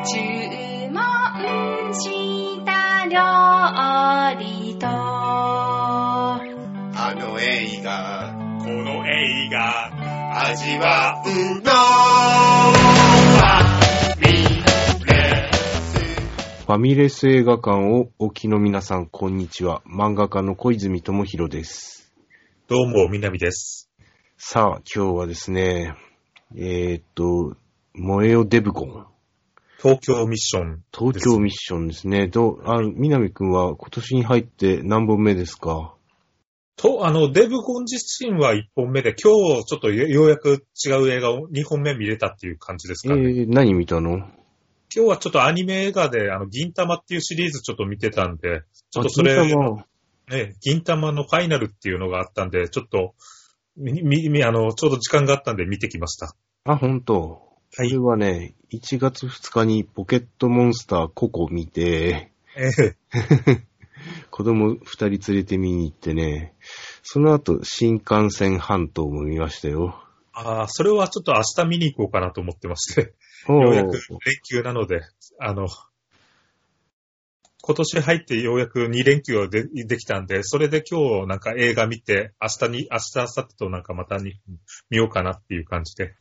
注文した料理とあの映画この映画味わうのファミレス映画館をお聞きの皆さん、こんにちは。漫画家の小泉智弘です。 どうも、南です。 さあ、今日はですね、燃えよデブゴン。 東京ミッション。 東京ミッションですね。南くんは今年に入って何本目ですか？ デブゴン自身は1本目で、今日ちょっとようやく違う映画を2本目見れたっていう感じですかね。 何見たの？ 今日はちょっとアニメ映画で、銀玉っていうシリーズちょっと見てたんで、ちょっとそれ、銀玉のファイナルっていうのがあったんで、ちょっと、ちょうど時間があったんで見てきました。 あ、ほんと。 はい。 これはね、1月2日にポケットモンスターココ見て、子供2人連れて見に行ってね、その後新幹線半島も見ましたよ。 ああ、それはちょっと明日見に行こうかなと思ってまして。ようやく連休なので、今年入ってようやく2連休ができたんで、それで今日なんか映画見て、明日、明後日となんかまた見ようかなっていう感じで。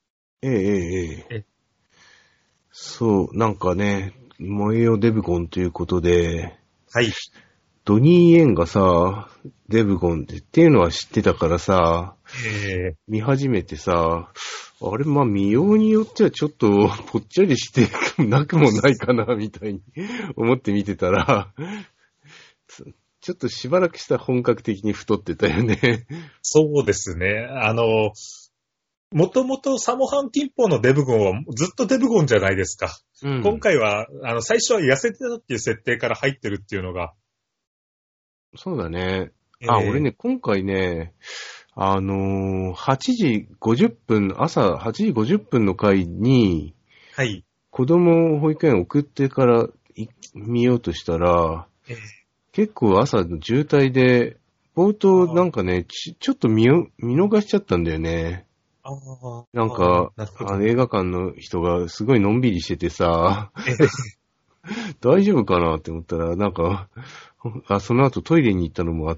そう、なんかね、燃えよデブゴンということで、 はい。 ドニー・イエンがさ、デブゴンっていうのは知ってたからさ、見始めてさ、あれ、まあ見ようによってはちょっとぽっちゃりしてなくもないかな、みたいに思って見てたら、ちょっとしばらくしたら本格的に太ってたよね。 そうですね。もともとサモハンキンポのデブゴンはずっとデブゴンじゃないですか。うん、今回は、最初は痩せてたっていう設定から入ってるっていうのが。 そうだね。俺ね、今回ね、8時50分、朝8時50分の回に、 はい。 子供を保育園送ってから見ようとしたら、結構朝の渋滞で、冒頭なんかね、ちょっと見逃しちゃったんだよね。なんか、映画館の人がすごいのんびりしててさ、大丈夫かなって思ったら、なんか、その後トイレに行ったのもあって、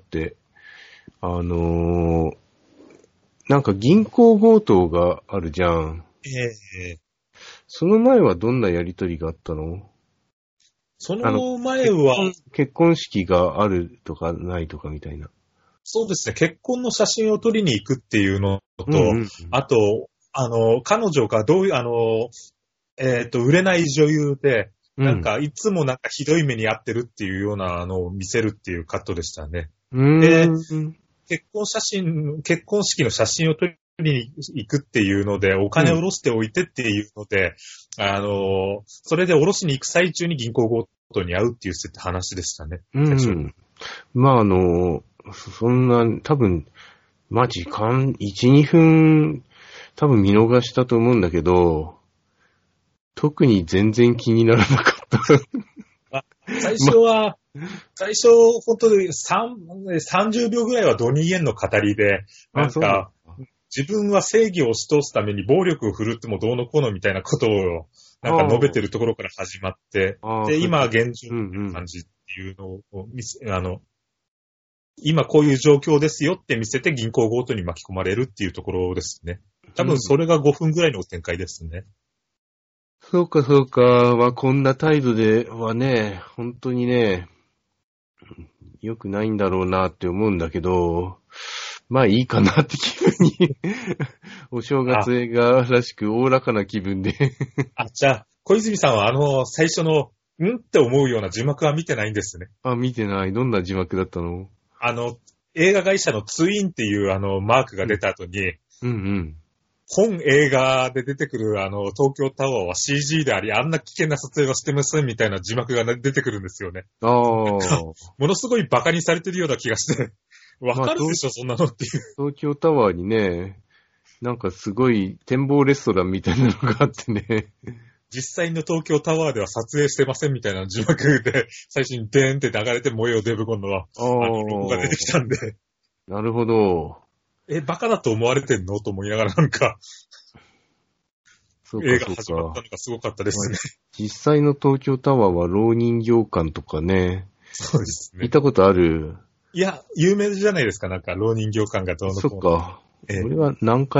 なんか銀行強盗があるじゃん。その前はどんなやりとりがあったの？ その前は結婚式があるとかないとかみたいな。 そうですね。結婚の写真を撮りに行くっていうのと、あと、彼女がどういう、売れない女優で、なんか、いつもなんかひどい目に遭ってるっていうようなを見せるっていうカットでしたね。で、結婚式の写真を撮りに行くっていうので、お金を下ろしておいてっていうので、それで下ろしに行く最中に銀行強盗に会うっていう話でしたね。 まあそんな、多分、時間、1、2分、多分見逃したと思うんだけど、特に全然気にならなかった。 最初、本当に30秒ぐらいはドニー・イエンの語りで、なんか、自分は正義を押し通すために暴力を振るってもどうのこうのみたいなことを、なんか述べてるところから始まって、で、今現状の感じっていうのを今こういう状況ですよって見せて銀行強盗に巻き込まれるっていうところですね。多分それが5分ぐらいの展開ですね。 そうか。こんな態度ではね、本当にね、良くないんだろうなって思うんだけど、まあいいかなって気分に、お正月映画らしくおおらかな気分で。 じゃあ、小泉さんは最初の、って思うような字幕は見てないんですね。 見てない。どんな字幕だったの？ 映画会社のツインっていうマークが出た後に、本映画で出てくる東京タワーは CG であり、あんな危険な撮影はしてませんみたいな字幕が出てくるんですよね。ものすごいバカにされてるような気がして、わかるでしょ、そんなのっていう。 東京タワーにね、なんかすごい展望レストランみたいなのがあってね。 実際の東京タワーでは撮影してませんみたいな字幕で、最初にデーンって流れて燃えよデブゴンのロゴが出てきたんで。 なるほど。 バカだと思われてんのと思いながらなんか。 映画始まったのがすごかったですね。 実際の東京タワーは浪人行館とかね。 そうですね。 見たことある？ いや、有名じゃないですか、なんか浪人行館がどうのこうの。 そっか。俺は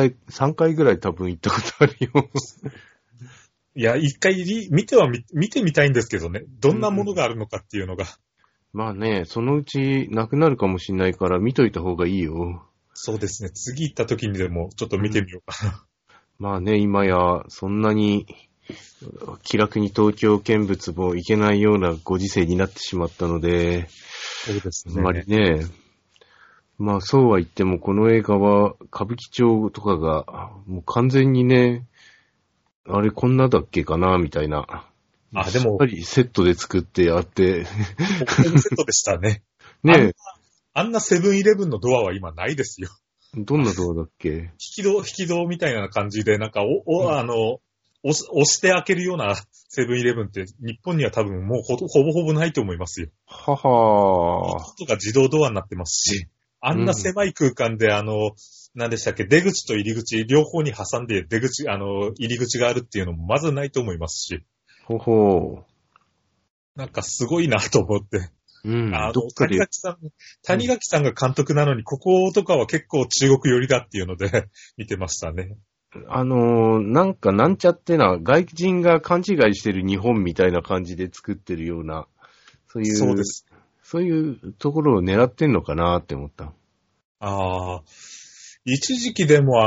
3回ぐらい多分行ったことあるよ。 いや、一回見てみたいんですけどね。どんなものがあるのかっていうのが。 まあね、そのうちなくなるかもしれないから見といた方がいいよ。 そうですね。次行った時にでもちょっと見てみようかな。 まあね、今やそんなに気楽に東京見物も行けないようなご時世になってしまったので、 そうですね。 あんまりね、まあそうは言ってもこの映画は歌舞伎町とかがもう完全にね、あれこんなだっけかなみたいな。 あ、でも。やっぱりセットで作ってあって。 本当にセットでしたね。ねえ。あんなセブンイレブンのドアは今ないですよ。 どんなドアだっけ？ 引き戸みたいな感じで、なんか押して開けるようなセブンイレブンって日本には多分もうほぼほぼないと思いますよ。 ははー。とか自動ドアになってますし、あんな狭い空間で何でしたっけ、出口と入り口、両方に挟んで入り口があるっていうのもまずないと思いますし。 ほほう。なんかすごいなと思って。 うん。 谷垣さんが監督なのに、こことかは結構中国寄りだっていうので見てましたね。 なんかなんちゃってな、外人が勘違いしてる日本みたいな感じで作ってるような、そうです。そういうところを狙ってんのかなって思った。 ああ。一時期でも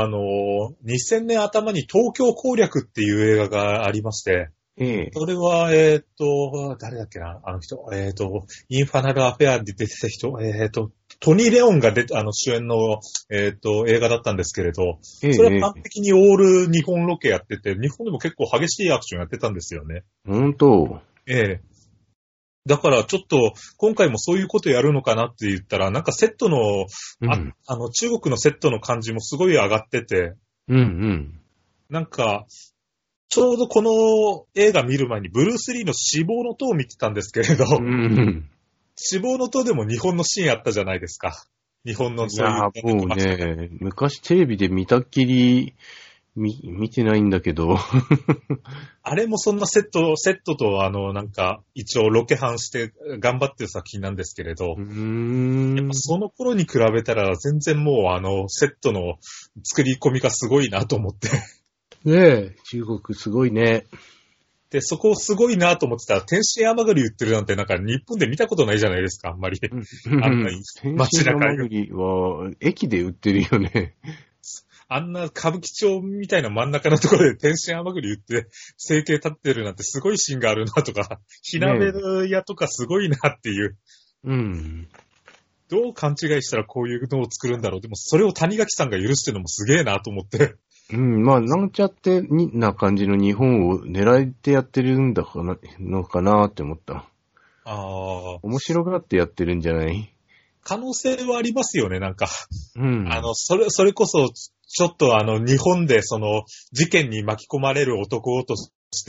2000年頭に東京攻略っていう映画がありまして、それは、誰だっけなあの人、インファナルアフェアで出てた人、トニー・レオンが主演の、映画だったんですけれど、それは完璧にオール日本ロケやってて、日本でも結構激しいアクションやってたんですよね。 本当？ だからちょっと今回もそういうことやるのかなって言ったら、なんかセットの、中国のセットの感じもすごい上がってて、なんか、ちょうどこの映画見る前にブルース・リーの死亡の塔を見てたんですけれど、死亡の塔でも日本のシーンあったじゃないですか。日本のそういう。 いや、もうね、昔テレビで見たっきり見てないんだけど。 あれもそんなセットとなんか一応ロケハンして頑張ってる作品なんですけれど、やっぱその頃に比べたら全然もうセットの作り込みがすごいなと思って。 ねえ、中国すごいね。 で、そこをすごいなと思ってたら、天津甘栗売ってるなんてなんか日本で見たことないじゃないですか、あんまり。あんな街中甘栗は駅で売ってるよね。 あんな歌舞伎町みたいな真ん中のところで天津甘栗売って生計立ってるなんてすごいシーンがあるなとか、火鍋屋とかすごいなっていう。どう勘違いしたらこういうのを作るんだろう。でもそれを谷垣さんが許してるのもすげえなと思って。 まあ、なんちゃってな感じの日本を狙ってやってるんだのかなって思った。面白がってやってるんじゃない？ 可能性はありますよね、なんか。それこそ、ちょっと日本で事件に巻き込まれる男として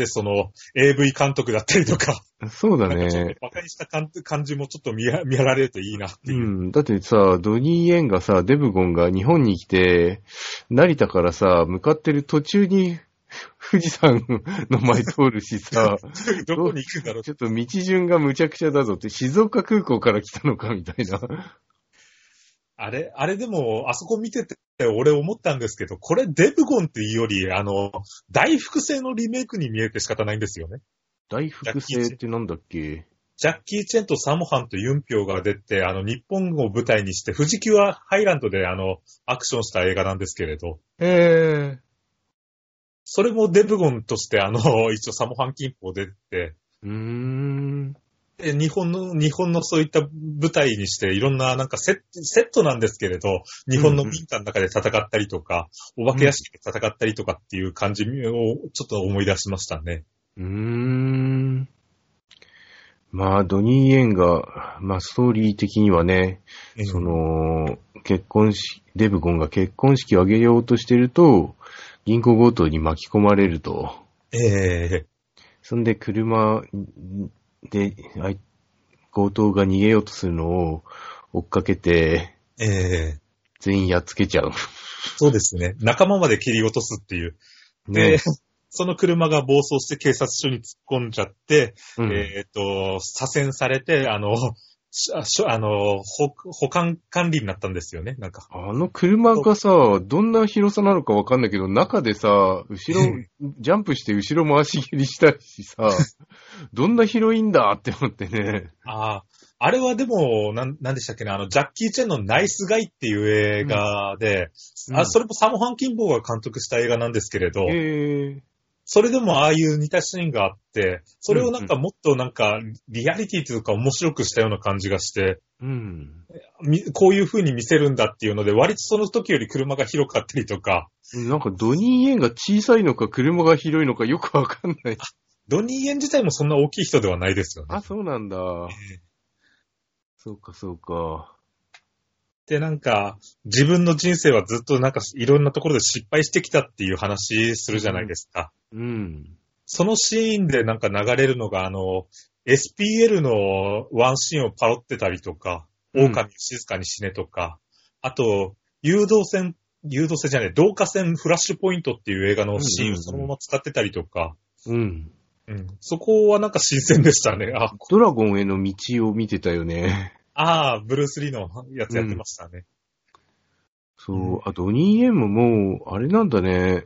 、AV 監督だったりとか。 そうだね。 なんかちょっと馬鹿にした感じもちょっと見られるといいなっていう。 だってさ、ドニー・イエンがさ、デブゴンが日本に来て、成田からさ、向かってる途中に、富士山の前通るしさ、 どこに行くんだろう。 ちょっと道順がむちゃくちゃだぞって、静岡空港から来たのかみたいな。 あれでも、あそこ見てて、俺思ったんですけど、これデブゴンっていうより、大複製のリメイクに見えて仕方ないんですよね。 大複製ってなんだっけ？ ジャッキー・チェンとサモハンとユンピョウが出て、日本を舞台にして、富士急ハイランドでアクションした映画なんですけれど。それもデブゴンとして、一応サモハン金峰出て、日本のそういった舞台にして、いろんななんかセットなんですけれど、日本の民家の中で戦ったりとか、お化け屋敷で戦ったりとかっていう感じをちょっと思い出しましたね。 まあ、ドニー・イエンが、まあ、ストーリー的にはね、デブゴンが結婚式を挙げようとしてると、銀行強盗に巻き込まれると。そんで車で、強盗が逃げようとするのを追っかけて、全員やっつけちゃう。 そうですね。仲間まで切り落とすっていう。で、 その車が暴走して警察署に突っ込んじゃって、 うん左遷されて、保管管理になったんですよね、なんか。 あの車がさ、どんな広さなのかわかんないけど、中でさ、後ろ、ジャンプして後ろ回し蹴りしたしさ、どんな広いんだって思ってね。 あれはでも、なんでしたっけね、ジャッキー・チェンのナイスガイっていう映画で、それもサモ・ハン・キンボーが監督した映画なんですけれど、それでもああいう似たシーンがあって、それをなんかもっとなんかリアリティというか面白くしたような感じがして、こういう風に見せるんだっていうので、割とその時より車が広かったりとか。 なんかドニー・イエンが小さいのか車が広いのかよくわかんない。 ドニー・イエン自体もそんな大きい人ではないですよね。 そうなんだ。そうか、そうか。 で、なんか、自分の人生はずっとなんかいろんなところで失敗してきたっていう話するじゃないですか。そのシーンでなんか流れるのが、SPL のワンシーンをパロってたりとか、狼静かに死ねとか、あと、導火線フラッシュポイントっていう映画のシーンをそのまま使ってたりとか、そこはなんか新鮮でしたね。 ドラゴンへの道を見てたよね。 ブルース・リーのやつやってましたね。 そう、ドニー・イエンももう、あれなんだね。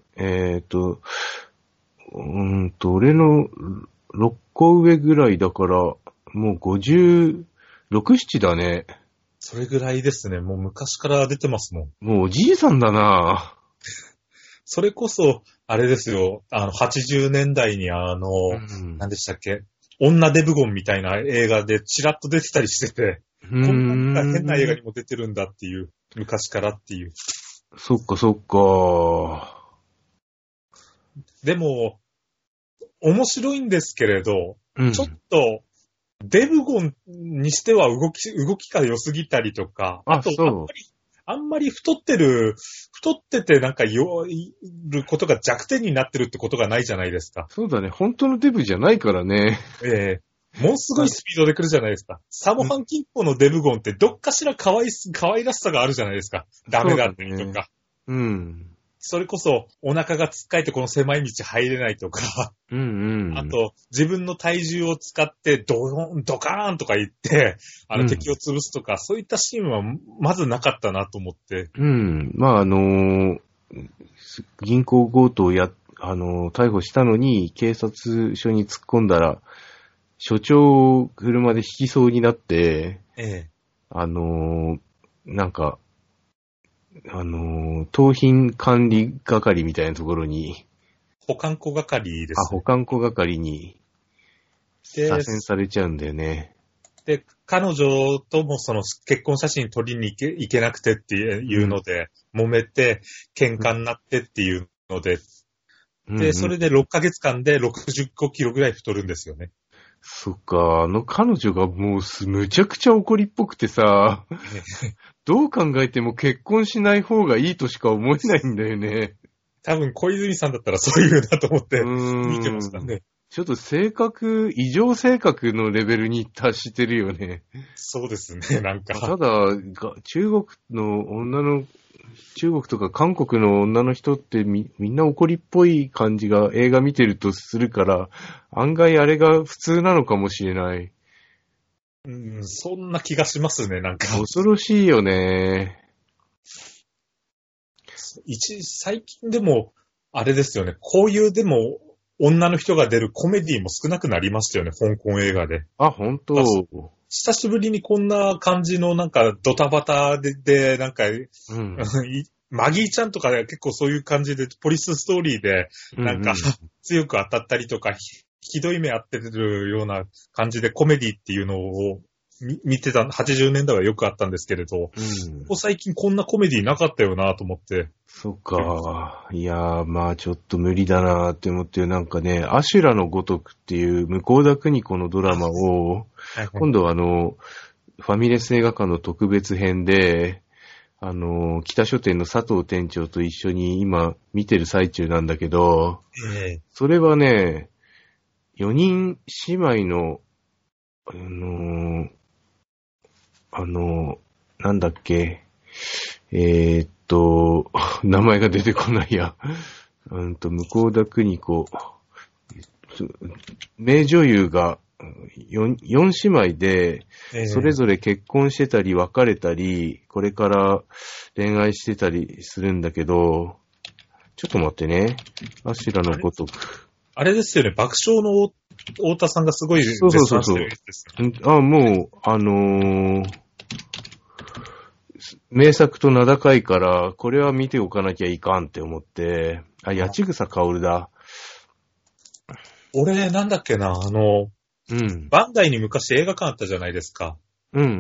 俺の6個上ぐらいだから、もう56、7だね。 それぐらいですね。もう昔から出てますもん。 もうおじいさんだな。 それこそ、あれですよ、80年代に何でしたっけ、女デブゴンみたいな映画でチラッと出てたりしてて、こんな変な映画にも出てるんだっていう、昔からっていう。 そっかそっか。 でも、面白いんですけれど、ちょっと、デブゴンにしては動きが良すぎたりとか、あと、あんまり太っててなんか弱いことが弱点になってるってことがないじゃないですか。 そうだね。本当のデブじゃないからね。 もうすごいスピードで来るじゃないですか。サモハンキンポのデブゴンってどっかしら可愛らしさがあるじゃないですか。ダメだったりとか。それこそお腹がつっかえてこの狭い道入れないとか。あと、自分の体重を使ってドカーンとか言って、敵を潰すとか、そういったシーンはまずなかったなと思って。 まあ銀行強盗を逮捕したのに、警察署に突っ込んだら、署長を車で引きそうになって、なんか、盗品管理係みたいなところに、 保管庫係ですね。 保管庫係に、左遷されちゃうんだよね。 で、彼女ともその結婚写真撮りに行けなくてっていうので、揉めて、喧嘩になってっていうので、で、それで6ヶ月間で65キロぐらい太るんですよね。 そっか、彼女がもうむちゃくちゃ怒りっぽくてさ、どう考えても結婚しない方がいいとしか思えないんだよね。 多分小泉さんだったらそういうなと思って見てましたね。 ちょっと異常性格のレベルに達してるよね。 そうですね、なんか。 ただ、中国とか韓国の女の人ってみんな怒りっぽい感じが映画見てるとするから、案外あれが普通なのかもしれない。 そんな気がしますね、なんか。 恐ろしいよね。 最近でも、あれですよね、こういうでも、女の人が出るコメディも少なくなりましたよね、香港映画で。 本当。 久しぶりにこんな感じのなんかドタバタでなんか、マギーちゃんとか結構そういう感じでポリスストーリーでなんか強く当たったりとかひどい目あってるような感じでコメディっていうのを見てた80年代はよくあったんですけれど、ここ最近こんなコメディなかったよなと思って。 そっか。いやー、まあちょっと無理だなーって思って、なんかね、アシュラのごとくっていう向田邦子のドラマを、今度ファミレス映画館の特別編で、北書店の佐藤店長と一緒に今見てる最中なんだけど、それはね、4人姉妹の、なんだっけ、名前が出てこないや。 向田邦子、名女優が4姉妹で、それぞれ結婚してたり別れたり、これから恋愛してたりするんだけど、ちょっと待ってね。アシュラのごとく。 あれですよね、爆笑の太田さんがすごい絶賛してるやつですよね。 もう、名作と名高いから、これは見ておかなきゃいかんって思って、八千草薫だ。 俺、なんだっけな、バンダイに昔映画館あったじゃないですか。 うんうん。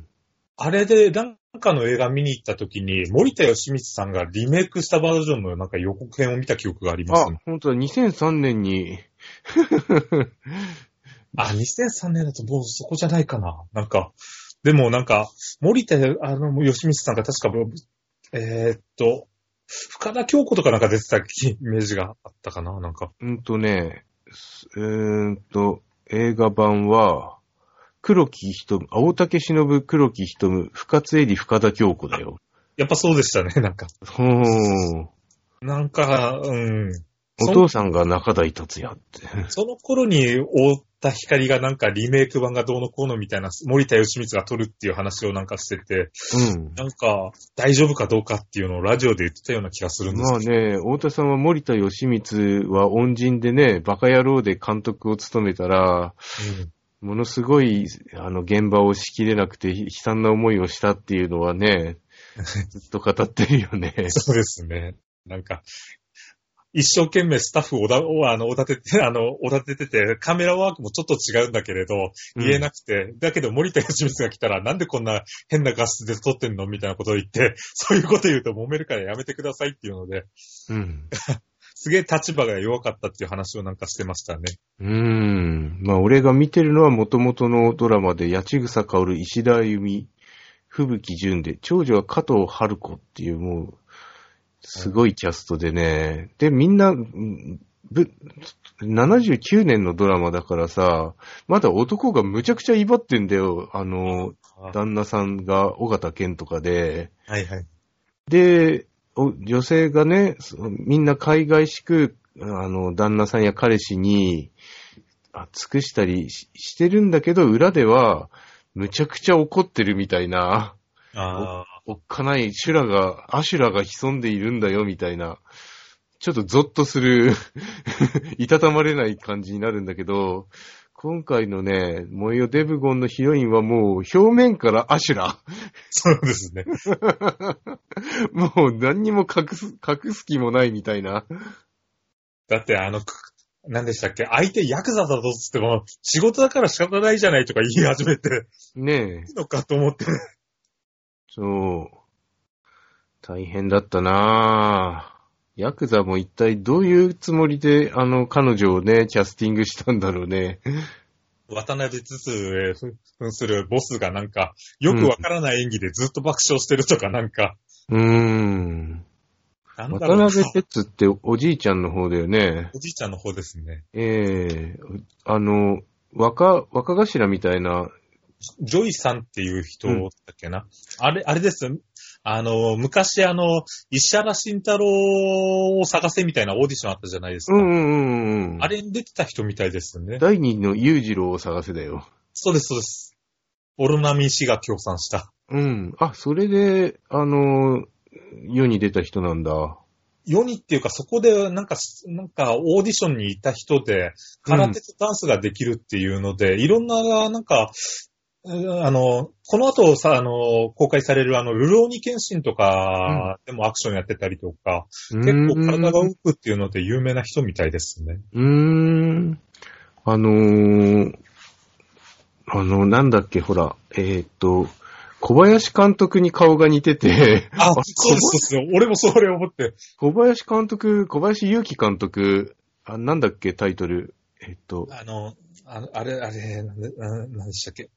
あれで、なんかの映画見に行った時に、森田義満さんがリメイクしたバージョンのなんか予告編を見た記憶がありますね。 本当だ、2003年に。 2003年だともうそこじゃないかな。なんか、でもなんか、森田義満さんが確か、深田恭子とかなんか出てたイメージがあったかな、なんか。 映画版は、黒木瞳、青竹忍、黒木瞳、深津絵里、深田恭子だよ。 やっぱそうでしたね、なんか。なんか、 お父さんが中台達也って。 その頃に太田光がなんかリメイク版がどうのこうのみたいな森田義満が撮るっていう話をなんかしてて、なんか大丈夫かどうかっていうのをラジオで言ってたような気がするんですけど。 まあね、太田さんは森田義満は恩人でね、バカ野郎で監督を務めたら、ものすごい現場をしきれなくて悲惨な思いをしたっていうのはね、ずっと語ってるよね。 そうですね。なんか、一生懸命スタッフをおだててて、カメラワークもちょっと違うんだけれど、言えなくて、だけど森田義満が来たら、なんでこんな変な画質で撮ってんのみたいなことを言って、そういうこと言うと揉めるからやめてくださいっていうので、すげえ立場が弱かったっていう話をなんかしてましたね。 まあ俺が見てるのは元々のドラマで、八千草薫、石田由美、吹雪純で、長女は加藤春子っていうもう、すごいキャストでね。で、みんな、79年のドラマだからさ、まだ男がむちゃくちゃ威張ってんだよ。旦那さんが尾形健とかで。 はいはい。 で、女性がね、みんな海外しく、旦那さんや彼氏に、尽くしたりしてるんだけど、裏では、むちゃくちゃ怒ってるみたいな。おっかないアシュラが潜んでいるんだよ、みたいな。ちょっとゾッとする、いたたまれない感じになるんだけど、今回のね、燃えよデブゴンのヒロインはもう表面からアシュラ。 そうですね。 もう何にも隠す気もないみたいな。 だって何でしたっけ、相手ヤクザだぞっつっても、仕事だから仕方ないじゃないとか言い始めて。 ねえ。 いいのかと思って。 そう。大変だったなぁ。ヤクザも一体どういうつもりで、彼女をね、キャスティングしたんだろうね。 渡辺つつへ扮するボスがなんか、よくわからない演技でずっと爆笑してるとかなんか。 渡辺哲っておじいちゃんの方だよね。 おじいちゃんの方ですね。 若頭みたいな。 ジョイさんっていう人だっけな。あれです。昔石原慎太郎を探せみたいなオーディションあったじゃないですか。あれに出てた人みたいですね。 第二の裕次郎を探せだよ。 そうです、そうです。オロナミン氏が協賛した。 それで、世に出た人なんだ。 世にっていうか、そこでなんかオーディションにいた人で、空手とダンスができるっていうので、いろんな、なんか、この後さ、公開されるルローニケンシンとかでもアクションやってたりとか、結構体が動くっていうので有名な人みたいですね。 なんだっけ、ほら、小林監督に顔が似てて。 そうですよ。俺もそれ思って。 小林祐希監督、なんだっけ、タイトル。 あれ、何でしたっけ。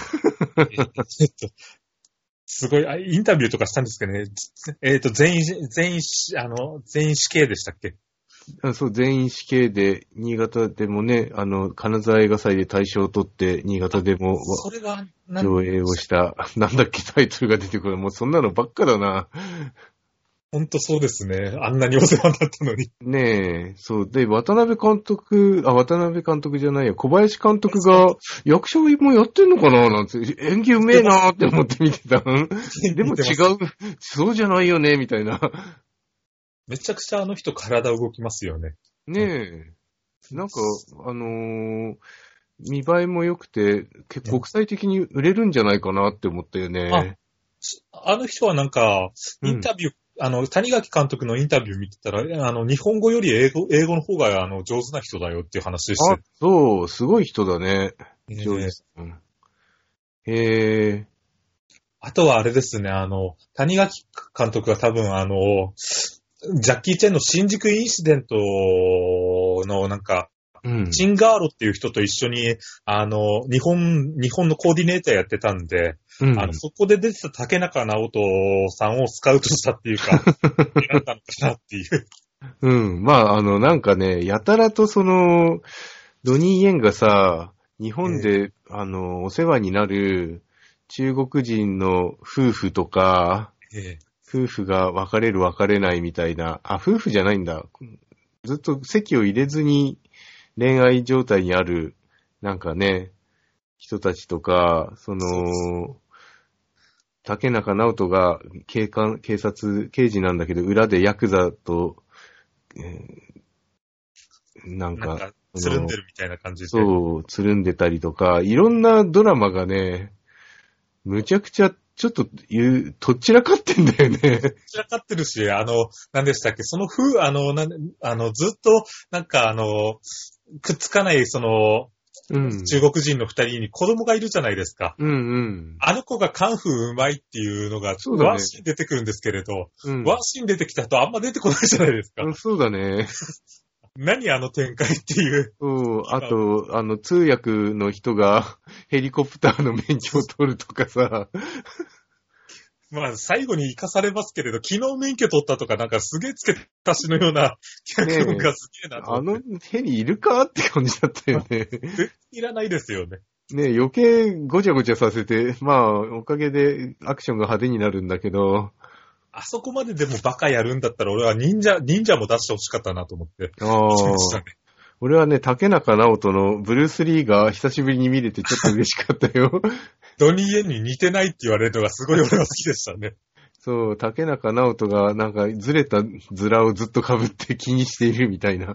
すごい、インタビューとかしたんですけどね。全員死刑でしたっけ。 そう、全員死刑で、新潟でもね、金沢映画祭で大賞を取って、新潟でも上映をした、なんだっけ、タイトルが出てくる。もうそんなのばっかだな。 ほんとそうですね。あんなにお世話になったのに。 ねえ、そう。で、渡辺監督じゃないよ。小林監督が役者もやってんのかななんて、演技うめえなーって思って見てた。でも違う、そうじゃないよね、みたいな。 めちゃくちゃあの人体動きますよね。 ねえ。なんか、見栄えも良くて、結構国際的に売れるんじゃないかなって思ったよね。 あの人はなんか、インタビュー、谷垣監督のインタビュー見てたら、日本語より英語の方が、上手な人だよっていう話でした。 そう、すごい人だね。上手。へえ。 あとはあれですね、谷垣監督が多分ジャッキー・チェンの新宿インシデントのなんか、チンガーロっていう人と一緒に、日本のコーディネーターやってたんで、そこで出てた竹中直人さんをスカウトしたっていうか、選んだのかなっていう。 まあ、なんかね、やたらとドニー・イエンがさ、日本で、お世話になる中国人の夫婦とか、夫婦が別れる別れないみたいな、夫婦じゃないんだ。ずっと籍を入れずに恋愛状態にある、なんかね、人たちとか、竹中直人が警事なんだけど、裏でヤクザと、なんか、 つるんでるみたいな感じで。 そう、つるんでたりとか、いろんなドラマがね、むちゃくちゃ、ちょっととっちらかってんだよね。とっちらかってるし、何でしたっけ、そのずっと、なんかくっつかない、中国人の二人に子供がいるじゃないですか。あの子がカンフーうまいっていうのが、ワンシーン出てくるんですけれど、ワンシーン出てきたとあんま出てこないじゃないですか。 そうだね。 何あの展開っていう。 そう、あと、通訳の人がヘリコプターの免許を取るとかさ。 まあ、最後に生かされますけれど、昨日免許取ったとか、なんかすげえ付け足しのような脚本がすげえなと思って。 ヘリいるかって感じだったよね。 いらないですよね。 ね、余計ごちゃごちゃさせて、まあ、おかげでアクションが派手になるんだけど。 あそこまででもバカやるんだったら俺は忍者も出してほしかったなと思って。 俺はね、竹中直人のブルース・リーが久しぶりに見れてちょっと嬉しかったよ。 ドニー・イエンに似てないって言われるのがすごい俺は好きでしたね。 そう、竹中直人がなんかずれたズラをずっと被って気にしているみたいな。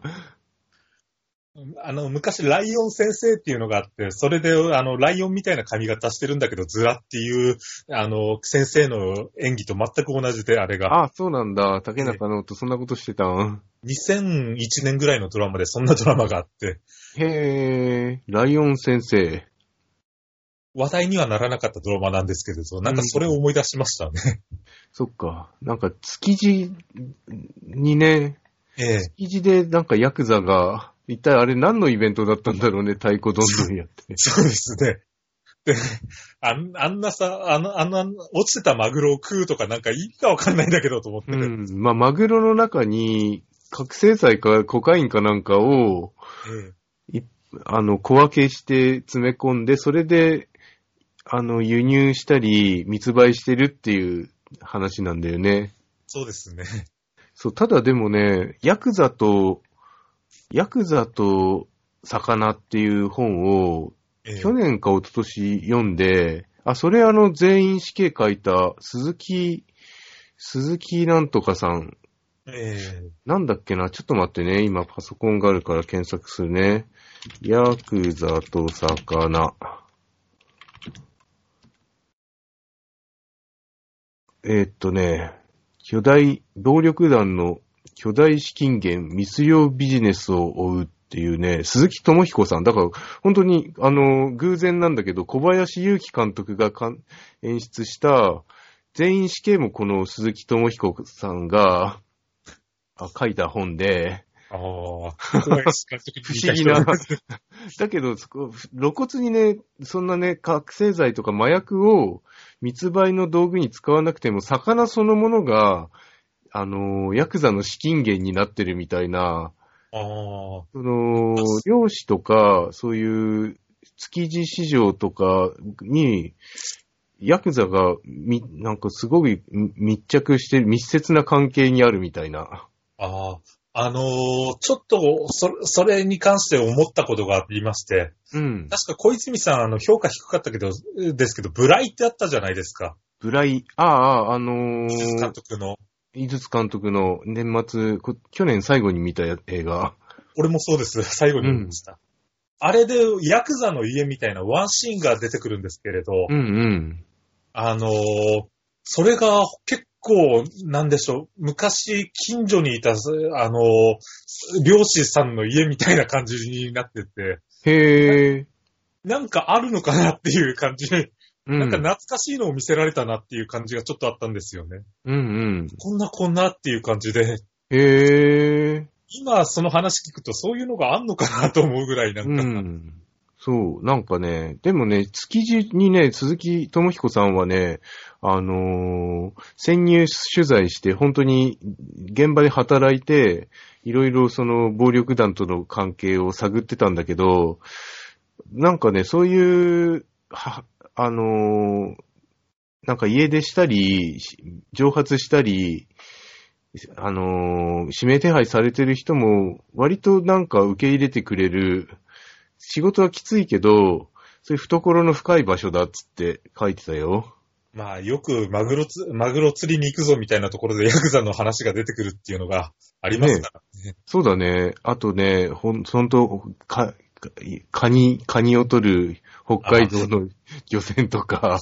昔ライオン先生っていうのがあって、それでライオンみたいな髪型してるんだけど、ズラっていう、先生の演技と全く同じで、あれが。 あ、そうなんだ。竹中直人そんなことしてたん。 2001年ぐらいのドラマでそんなドラマがあって。 へー、ライオン先生。 話題にはならなかったドラマなんですけれど、なんかそれを思い出しましたね。 そっか。なんか築地にね、築地でなんかヤクザが、一体あれ何のイベントだったんだろうね、太鼓どんどんやって。 そうですね。で、あんなさ、落ちてたマグロを食うとかなんか意味かわかんないんだけどと思って。 まあ、マグロの中に、覚醒剤かコカインかなんかを、小分けして詰め込んで、それで、輸入したり、密売してるっていう話なんだよね。 そうですね。 そう、ただでもね、ヤクザと魚っていう本を、去年か一昨年読んで、それ全員死刑書いた鈴木なんとかさん。なんだっけな、ちょっと待ってね、今パソコンがあるから検索するね。ヤクザと魚。暴力団の巨大資金源密漁ビジネスを追うっていうね、鈴木智彦さん。だから、本当に、偶然なんだけど、小林祐希監督が演出した、全員死刑もこの鈴木智彦さんが、書いた本で、 不思議な。だけど、露骨にね、そんなね、覚醒剤とか麻薬を密売の道具に使わなくても、魚そのものが、ヤクザの資金源になってるみたいな、漁師とか、そういう築地市場とかに、 ヤクザがなんかすごい密着して密接な関係にあるみたいな。 ああ、ちょっと、それに関して思ったことがありまして。 うん。 確か小泉さん、評価低かったですけど、ブライってあったじゃないですか。 ブライ、井筒監督の。 井筒監督の年末、去年最後に見た映画。 俺もそうです。最後に見ました。うん、あれで、ヤクザの家みたいなワンシーンが出てくるんですけれど。 うんうん。 それが結構、なんでしょう、昔近所にいた、漁師さんの家みたいな感じになってて。 へー。 なんかあるのかなっていう感じ。なんか懐かしいのを見せられたなっていう感じがちょっとあったんですよね。 うんうん。 こんなっていう感じで。 へー。 今その話聞くとそういうのがあんのかなと思うぐらいなんか。 うん。そう、なんかね、でもね、築地にね、鈴木智彦さんはね、潜入取材して本当に現場で働いて、いろいろその暴力団との関係を探ってたんだけど、なんかね、そういう、なんか家出したり、蒸発したり、指名手配されてる人も割となんか受け入れてくれる、仕事はきついけど、そういう懐の深い場所だっつって書いてたよ。 まあよくマグロ釣りに行くぞみたいなところでヤクザの話が出てくるっていうのがありますからね。 ね、そうだね。あとね、ほんと、カニを取る北海道の漁船とか。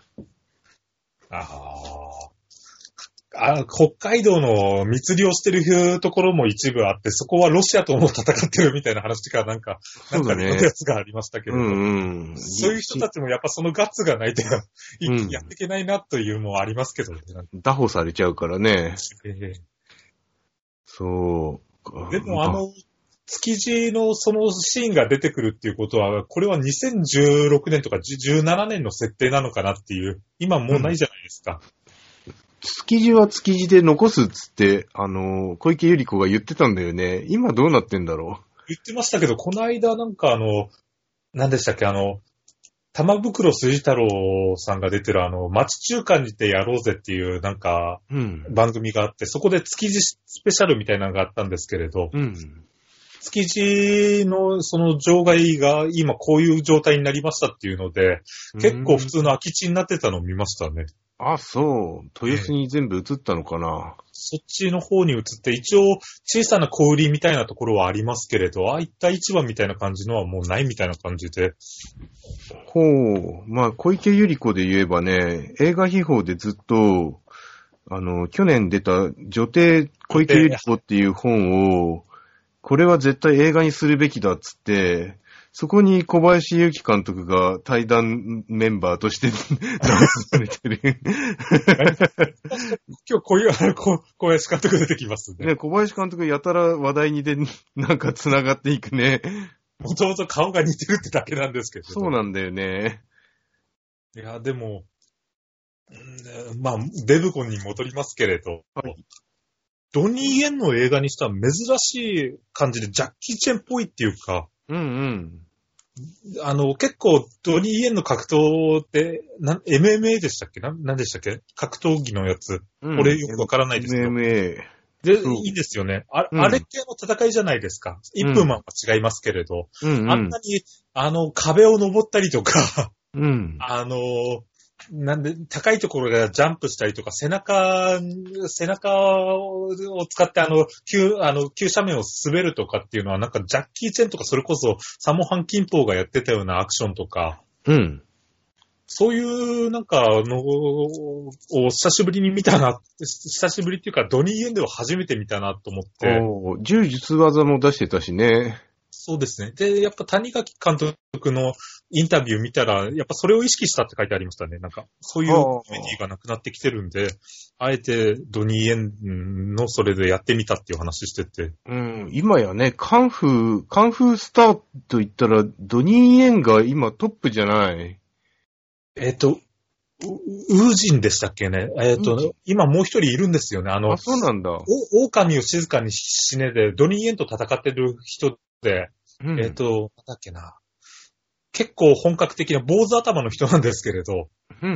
北海道の密漁してるところも一部あって、そこはロシアとも戦ってるみたいな話かなんかのやつがありましたけど、そういう人たちもやっぱそのガッツがないとやっていけないなというのはありますけどね。 拿捕されちゃうからね。そう。 でも築地のそのシーンが出てくるっていうことは、これは2016年とか17年の設定なのかなっていう、今もうないじゃないですか。 築地は築地で残すっつって、小池百合子が言ってたんだよね。今どうなってんだろう。 言ってましたけど、この間なんか何でしたっけ、玉袋筋太郎さんが出てる町中華にてやろうぜっていうなんか、番組があって、そこで築地スペシャルみたいなのがあったんですけれど、築地のその場外が今こういう状態になりましたっていうので、結構普通の空き地になってたのを見ましたね。 あ、そう。豊洲に全部移ったのかな。 そっちの方に移って、一応小さな小売りみたいなところはありますけれど、ああいった市場みたいな感じのはもうないみたいな感じで。 ほう。まあ、小池百合子で言えばね、映画秘宝でずっと、去年出た女帝小池百合子っていう本を、これは絶対映画にするべきだっつって、そこに小林祐希監督が対談メンバーとして名されてる。 今日こういう小林監督出てきますね。 ね、小林監督やたら話題になんか繋がっていくね。 もともと顔が似てるってだけなんですけど。 そうなんだよね。 いや、でも、まあ、デブコンに戻りますけれど。はい、ドニー・イエンの映画にしたら珍しい感じでジャッキー・チェンっぽいっていうか。結構、ドニー・イエンの格闘って、MMA でしたっけ？何でしたっけ？格闘技のやつ。俺よくわからないですけど。 MMA。 で、いいですよね。あれ系の戦いじゃないですか。1分マンは違いますけれど。あんなに、壁を登ったりとか、なんで、高いところからジャンプしたりとか、背中を使って急斜面を滑るとかっていうのは、なんかジャッキー・チェンとかそれこそサモハン・キンポーがやってたようなアクションとか、そういうなんかを久しぶりに見たな、久しぶりっていうかドニー・イエンでは初めて見たなと思って。 柔術技も出してたしね。 そうですね。で、やっぱ谷垣監督のインタビュー見たら、やっぱそれを意識したって書いてありましたね。なんか、そういうコメディがなくなってきてるんで、あえてドニー・イエンのそれでやってみたっていう話してて。 今やね、カンフースターと言ったら、ドニー・イエンが今トップじゃない。 ウージンでしたっけね。今もう一人いるんですよね。 そうなんだ。 狼を静かに死ねで、ドニー・イエンと戦ってる人で、なんだっけな。結構本格的な坊主頭の人なんですけれど、 うん。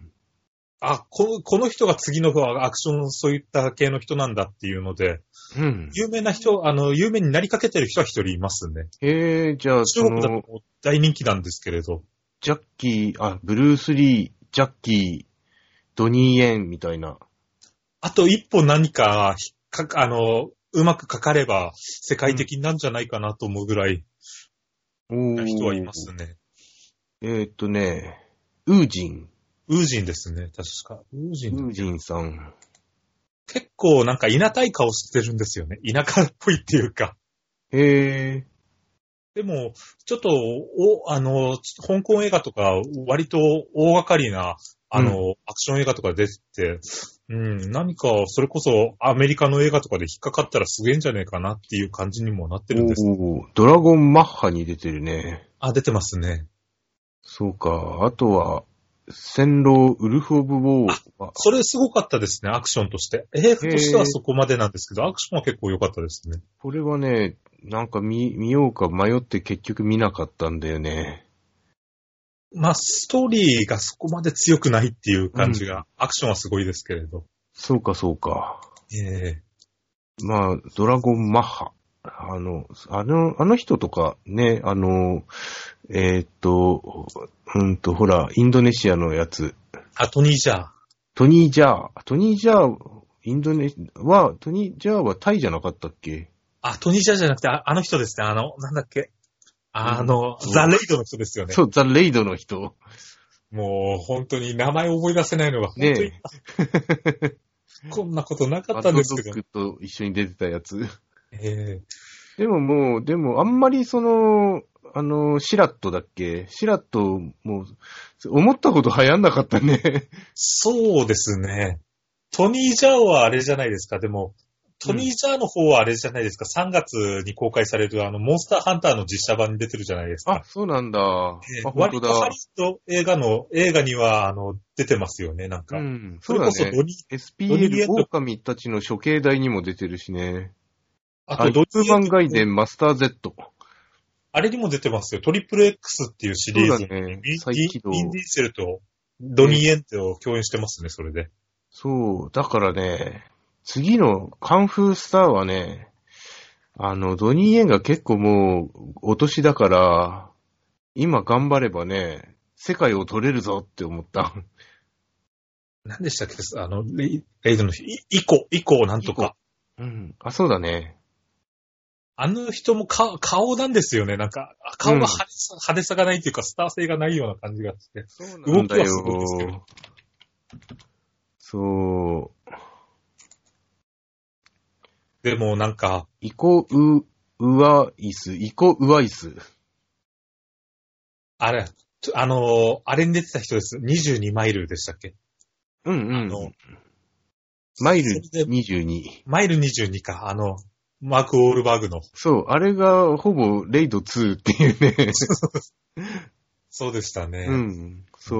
あ、この人が次のアクション、そういった系の人なんだっていうので、 うん。 有名な人、有名になりかけてる人は一人いますね。 じゃあ、 中国だと大人気なんですけれど。 ジャッキー、ブルース・リー、ジャッキー、ドニー・イエンみたいな。 あと一歩何か、うまくかかれば世界的になるんじゃないかなと思うぐらいな人はいますね。 ウージン。 ウージンですね、確か。ウージンさん。 結構なんか田舎い顔してるんですよね。田舎っぽいっていうか。 でも、ちょっと、香港映画とか、割と大掛かりな、アクション映画とか出てて、何か、それこそアメリカの映画とかで引っかかったらすげえんじゃねえかなっていう感じにもなってるんです。 ドラゴンマッハに出てるね。 出てますね。 そうか。あとは、戦狼ウルフ・オブ・ウォー。 それすごかったですね、アクションとして。映画としてはそこまでなんですけど、アクションは結構良かったですね。 これはね、なんか見ようか迷って結局見なかったんだよね。 ストーリーがそこまで強くないっていう感じが、アクションはすごいですけれど。 そうか。ドラゴンマッハ。あの人とかね、ほら、インドネシアのやつ。 トニージャー。 トニージャーはタイじゃなかったっけ？ トニージャーじゃなくて、あの人ですね、なんだっけ。ザ・レイドの人ですよね。 そう、ザ・レイドの人。 もう、本当に名前覚え出せないのが、本当に、こんなことなかったんですけど。 ドッグと一緒に出てたやつ。でも、あんまりシラットだっけ？シラット、もう、思ったほど流行んなかったね。 そうですね。トニー・ジャーはあれじゃないですか。でも、トニー・ジャーの方はあれじゃないですか。3月に公開されるモンスターハンターの実写版に出てるじゃないですか。 そうなんだ。 割とハリスと映画には、出てますよね、なんか。 そうだね。SPL 狼たちの処刑台にも出てるしね。あと、ドイツ版外伝マスター Z。 あれにも出てますよ。トリプル X っていうシリーズ。 そうだね。 再起動。インディーセルとドニー・エンテを共演してますね、それで。 そう。だからね、次のカンフースターはね、ドニー・エンが結構もうお年だから、今頑張ればね、世界を取れるぞって思った。 何でしたっけ？レイドのイコなんとか。 そうだね。 あの人も顔なんですよね。なんか、顔が派手さがないというか、スター性がないような感じがして。 そうなんだよ。動きはすごいですけど。そう。 でもなんか、 イコウワイス。 あれに出てた人です。22マイルでしたっけ？ マイル22。 マイル22か。マーク・ウォールバーグの。 そう、あれがほぼレイド2っていうね。 そうでしたね。 そう。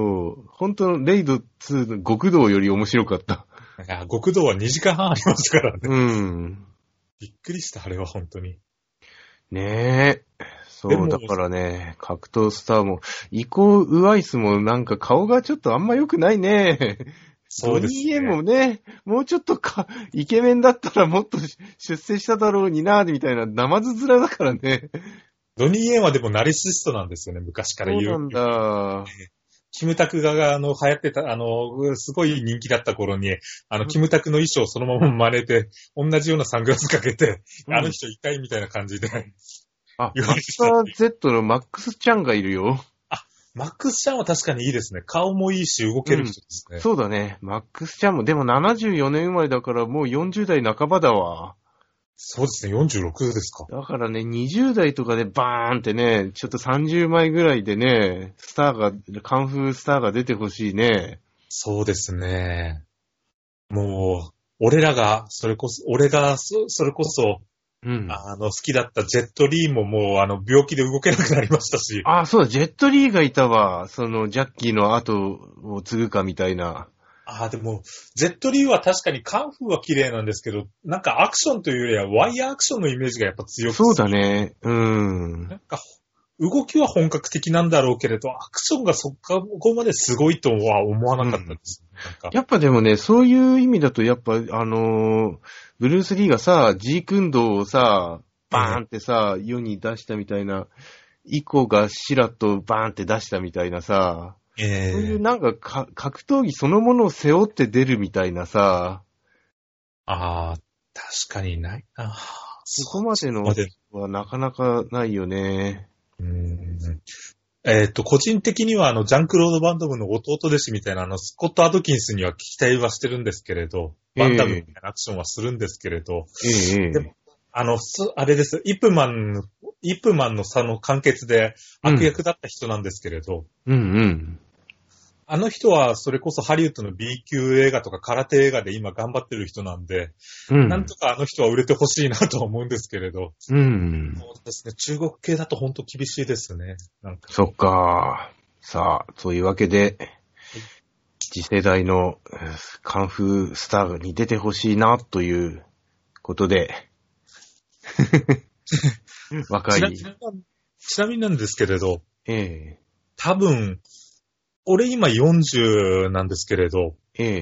本当のレイド2の極道より面白かった。 いや、極道は2時間半ありますからね。びっくりした、あれは本当に。 ねえ。そう、だからね、格闘スターも、イコウワイスもなんか顔がちょっとあんま良くないね。 そうですね。 ドニー・エンもね、もうちょっとイケメンだったらもっと出世しただろうにな、みたいな生ず面だからね。 ドニー・エンはでもナリシストなんですよね、昔から言う。 そうなんだ。 キムタクが流行ってた、すごい人気だった頃に、キムタクの衣装をそのまま真似て、同じようなサングラスかけて、あの人痛いみたいな感じで。 マスター Z のマックスちゃんがいるよ。 マックスちゃんは確かにいいですね。顔もいいし、動ける人ですね。 そうだね。マックスちゃんも、でも74年生まれだからもう40代半ばだわ。 そうですね、46ですか。 だからね、20代とかでバーンってね、ちょっと30枚ぐらいでね、カンフースターが出てほしいね。 そうですね。もう、俺がそれこそ、好きだったジェットリーももう病気で動けなくなりましたし。 そうだ、ジェットリーがいたわ。ジャッキーの後を継ぐかみたいな。 でも、ジェットリーは確かにカンフーは綺麗なんですけど、なんかアクションというよりはワイヤーアクションのイメージがやっぱ強くて。 そうだね。 なんか、 動きは本格的なんだろうけれど、アクションがここまですごいとは思わなかったです。なんかやっぱでもね、そういう意味だと、やっぱ、ブルース・リーがさ、ジークンドーをさ、バーンってさ、世に出したみたいな、イコがシラとバーンって出したみたいなさ、そういうなんか格闘技そのものを背負って出るみたいなさ、 ああ、確かにないな。 そこまでのはなかなかないよね。 個人的にはジャンクロード・バンダムの弟弟子みたいなスコット・アドキンスには期待はしてるんですけれど、バンダムみたいなアクションはするんですけれど、でもあれです、イップマンの差の完結で悪役だった人なんですけれど、あの人はそれこそハリウッドの B 級映画とか空手映画で今頑張ってる人なんで、なんとかあの人は売れてほしいなと思うんですけれど、そうですね、中国系だと本当厳しいですね。なんかそっか。さあ、そういうわけで、次世代のカンフースターに出てほしいなということで、若い。 ちなみになんですけれど、多分、俺今40なんですけれど、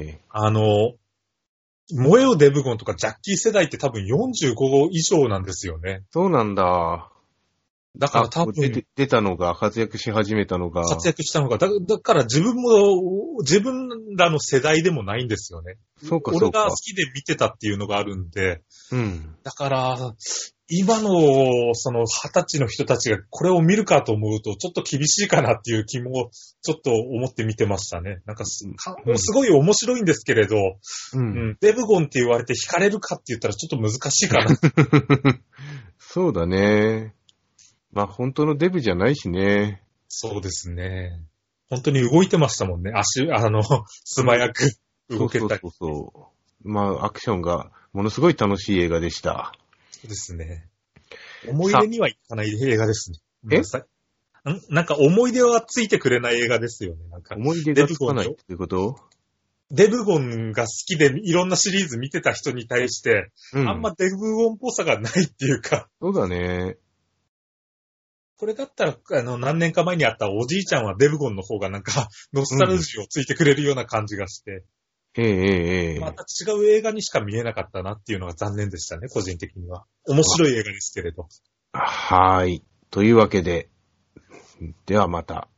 燃えよデブゴンとかジャッキー世代って多分45以上なんですよね。 そうなんだ。 だから多分出たのが、活躍し始めたのが。 活躍したのが、だから自分らの世代でもないんですよね。 そうか。 俺が好きで見てたっていうのがあるんで、だから、今の、20歳の人たちがこれを見るかと思うと、ちょっと厳しいかなっていう気も、ちょっと思って見てましたね。なんかすごい面白いんですけれど、デブゴンって言われて惹かれるかって言ったらちょっと難しいかな。 そうだね。まあ本当のデブじゃないしね。 そうですね。本当に動いてましたもんね。素早く動けたり。 そう。まあアクションがものすごい楽しい映画でした。 そうですね。思い出にはいかない映画ですね。なんか思い出はついてくれない映画ですよね。なんか思い出がつかないっていうこと？ デブゴンが好きでいろんなシリーズ見てた人に対して、あんまデブゴンっぽさがないっていうか。 そうだね。 これだったら、何年か前にあったおじいちゃんはデブゴンの方がなんか、ノスタルジーをついてくれるような感じがして。また違う映画にしか見えなかったなっていうのが残念でしたね、個人的には。面白い映画ですけれど。 はい。というわけで、ではまた。 はい。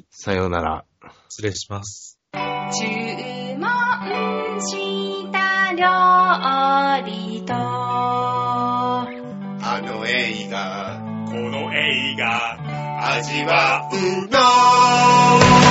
さようなら。 失礼します。 注文した料理と、 あの映画、 この映画、 味わうの